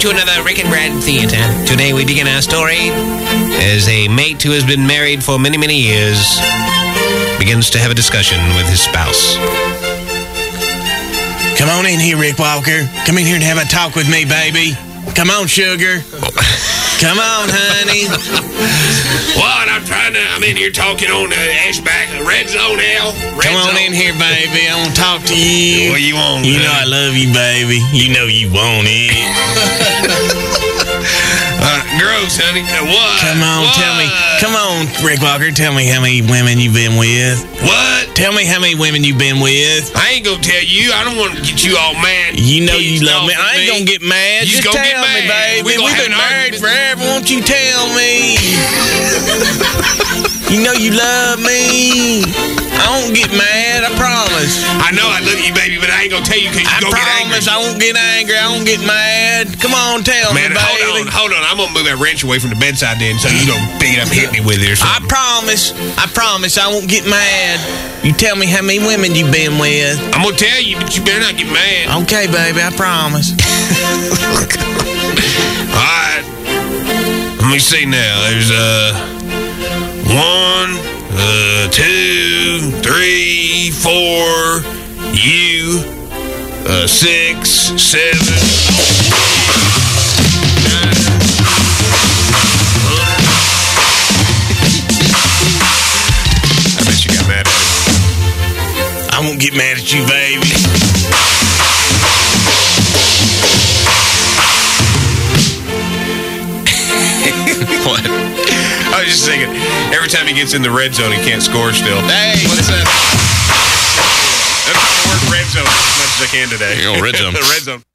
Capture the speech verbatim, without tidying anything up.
to another Rick and Brad Theater. Today we begin our story as a mate who has been married for many, many years begins to have a discussion with his spouse. Come on in here, Rick Walker. Come in here and have a talk with me, baby. Come on, sugar. Come on, honey. What? I'm trying to... I'm in here talking on the uh, Ashback Red Zone, Al. Red Come on Zone. in here, baby. I want to talk to you. What you want? You honey? know I love you, baby. You know you want it. uh, gross, honey. Uh, what? Come on, what? tell me. Come on, Rick Walker. Tell me how many women you've been with. What? Tell me how many women you've been with. I ain't gonna tell you. I don't want to get you all mad. You know you Pissed love off me. at I ain't gonna get mad. You Just gonna tell get me, mad. baby. We gonna We've have been an married argument. forever. Won't you tell me? You know you love me. I won't get mad. I promise. I know I love you, baby, but I ain't gonna tell you because you I gonna get angry. promise I won't get angry. I won't get mad. Come on, tell Man, me, hold baby. on, hold on. I'm gonna move that wrench away from the bedside then, so you gonna pick it up and hit me with it or I something. promise. I promise I won't get mad. You tell me how many women you've been with. I'm gonna tell you, but you better not get mad. Okay, baby, I promise. All right. Let me see now. There's uh one, uh, two, three, four, you, uh, six, seven. I bet you got mad at it. I won't get mad at you, baby. What? I was just thinking, every time he gets in the red zone, he can't score still. Hey, What is that? I'm trying to work red zone as much as I can today. You're on red zone. red zone.